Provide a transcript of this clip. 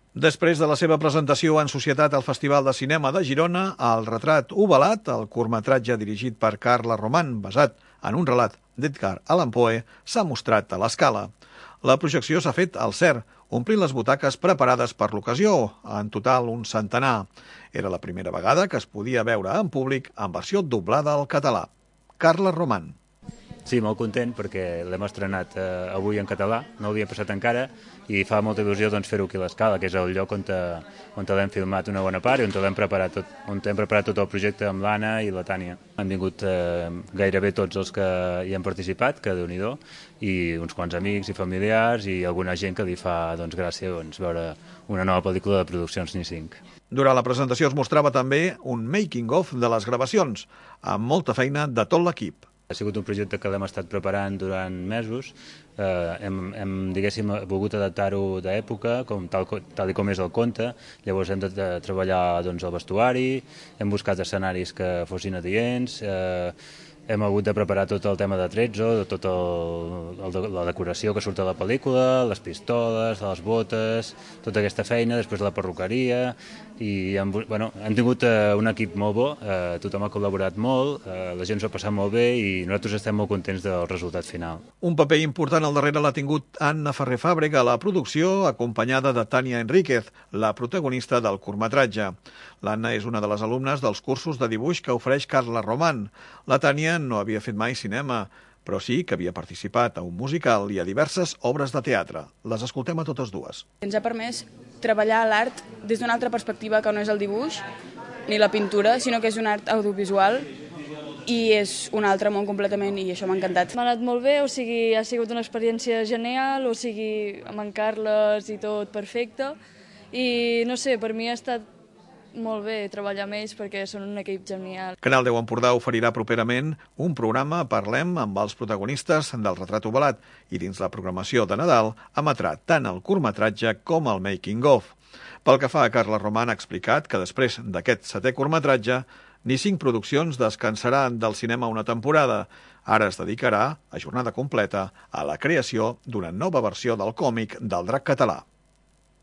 Després de la seva presentació en societat al Festival de Cinema de Girona, El retrat ovalat, el curtmetratge dirigit per Carla Roman, basat en un relat d'Edgar Allan Poe, s'ha mostrat a l'Escala. La projecció s'ha fet al CER, omplint les butaques preparades per l'ocasió, en total un centenar. Era la primera vegada que es podia veure en públic en versió doblada al català. Carla Roman. Sí, molt content perquè l'hem estrenat avui en català, no ho havia passat encara, i fa molta il·lusió fer-ho aquí a l'Escala, que és el lloc on l'hem filmat una bona part i on hem preparat tot el projecte amb l'Anna i la Tània. Han vingut gairebé tots els que hi han participat, que Déu-n'hi-do, i uns quants amics i familiars i alguna gent que li fa gràcia veure una nova pel·lícula de Produccions Ni5. Durant la presentació es mostrava també un making-of de les gravacions, amb molta feina de tot l'equip. Ha sigut un projecte que l'hem estat preparant durant mesos. Hem volgut adaptar-ho d'època, tal com és el conte. Llavors hem de treballar el vestuari, hem buscat escenaris que fossin adients, hem hagut de preparar tot el tema de Trezzo, tota la decoració que surt a la pel·lícula, les pistoles, les botes, tota aquesta feina, després la perruqueria, i hem tingut un equip molt bo, tothom ha col·laborat molt, la gent s'ho ha passat molt bé i nosaltres estem molt contents del resultat final. Un paper important al darrere l'ha tingut Anna Ferrer Fàbrega a la producció, acompanyada de Tània Enríquez, la protagonista del curtmetratge. L'Anna és una de les alumnes dels cursos de dibuix que ofereix Carla Roman. La Tània no havia fet mai cinema, però sí que havia participat a un musical i a diverses obres de teatre. Les escoltem a totes dues. Ens ha permès treballar l'art des d'una altra perspectiva que no és el dibuix ni la pintura, sinó que és un art audiovisual i és un altre món completament i això m'ha encantat. M'ha anat molt bé, ha sigut una experiència genial, amb en Carles i tot perfecte i no sé, per mi ha estat molt bé treballar amb ells perquè són un equip genial. Canal 10 Empordà oferirà properament un programa Parlem amb els protagonistes del retrat ovalat i dins la programació de Nadal emetrà tant el curtmetratge com el making-of. Pel que fa a Carla Roman ha explicat que després d'aquest 7è curtmetratge Ni5 Produccions descansarà del cinema una temporada. Ara es dedicarà, a jornada completa, a la creació d'una nova versió del còmic del Drac català.